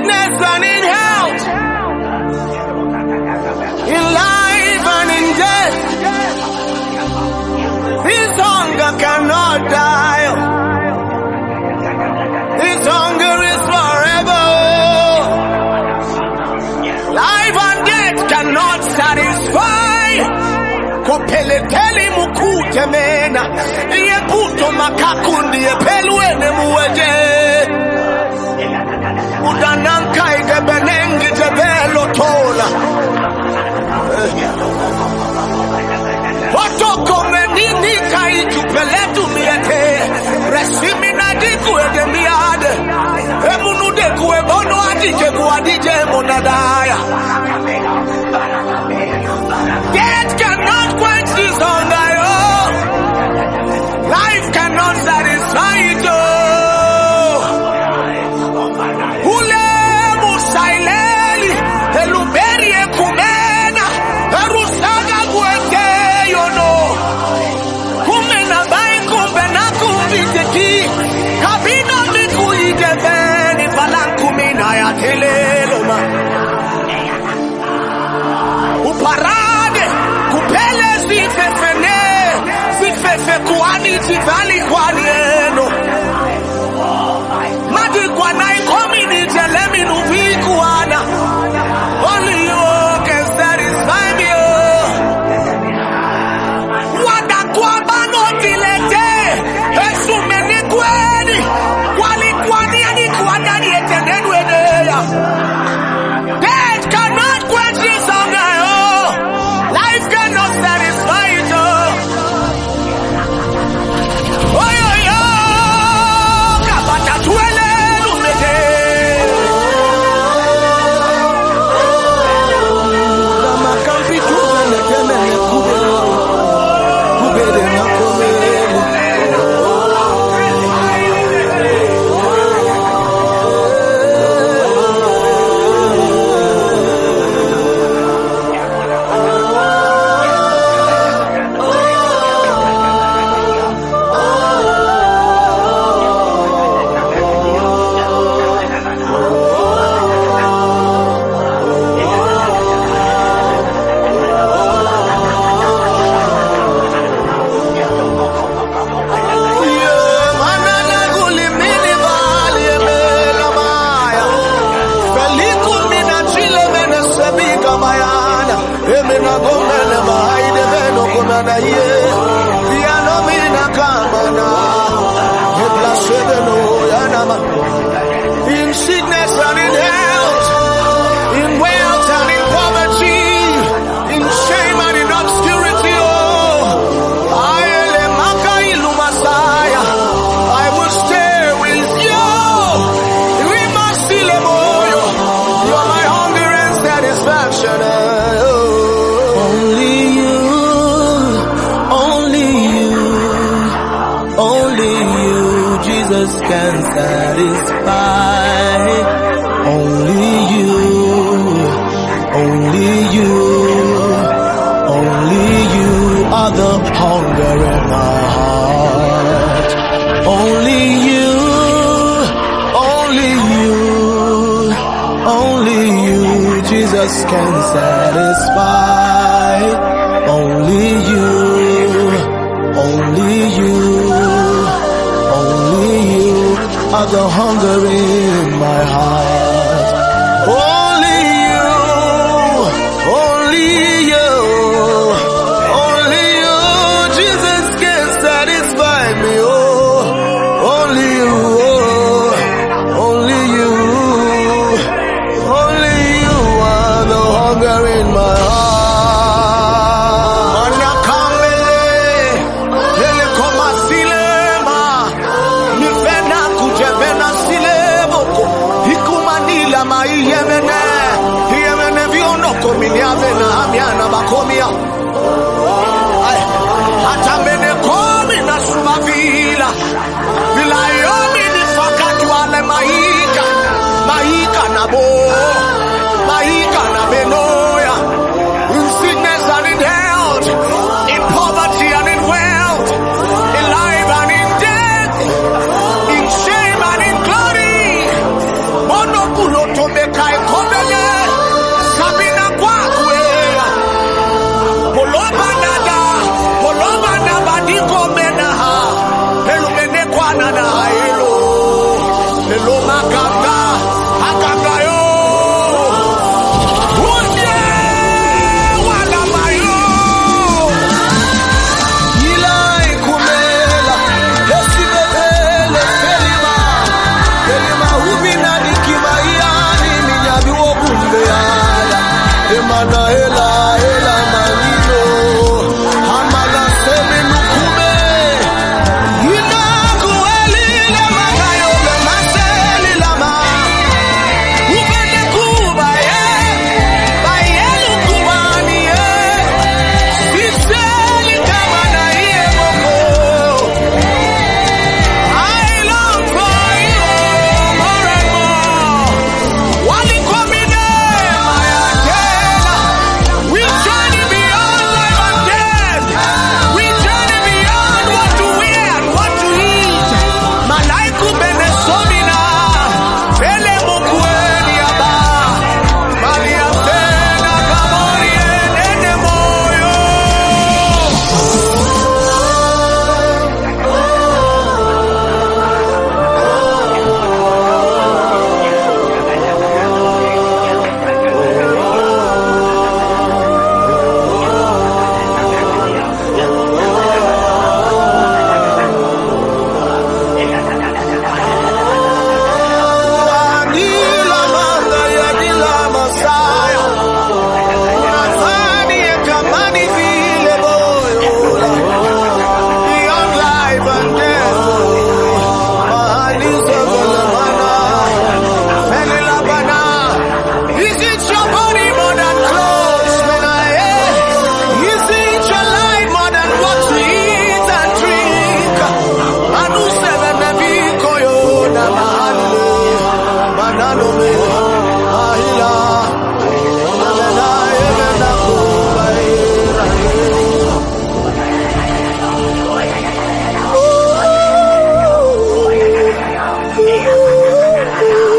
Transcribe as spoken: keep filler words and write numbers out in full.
sickness and in health, in life and in death. His hunger cannot die. His hunger is forever. Life and death cannot satisfy. Kopeleteli mukute mena, iye puto makakundi ye peluene muweje. Udanankai gebenengi tebelo tola. Otoko menini kai tupeletu miete. Resimina diku edemiade. Emunu deku ebono adije kuadije monadaya. Death cannot quench this hunger, oh. Life cannot satisfy it, oh. Ule musaileli, eluberi ekumena, erusaga guete, you know. Kumena bai kumbena kumbiteki, kabino liku idebeni, falankumina ya teleloma. Uparade, kupele zifefene, zifefe kuani, zivali kwani eno. Madi kwana ikomi ni jelemi nubi kuana. Only you can satisfy me, oh. Wada kwa bano dilete, esu meni kweni, wali kwani ani kwani etenenu eneya. Death cannot quench this hunger, oh. Life cannot satisfy it, oh. Oh, yo, yo. Kabata tuele lumete. Lama kampi tuele temele kubele. Kubele na komele. In sickness and in health, in wealth and in poverty, in shame and in obscurity, oh, I will stay with you. We must still you. You are my hunger and satisfaction. Oh. Only you, only you, only you, Jesus can satisfy. Only you, only you, only you are the hunger in my heart. Only you, only you, only you, Jesus can satisfy. Only you, only you, only you are the hunger in my heart. Only you, only you, only you, Jesus can satisfy me. Oh, only you, oh, only you, only you are the hunger in my heart. Hata mene komi na sumavila vila yomi ni fakatu wale maika maika na bo maika na benoya. In sickness and in health, in poverty and in wealth, in life and in death, in shame and in glory. Mono pulo tome Yeah.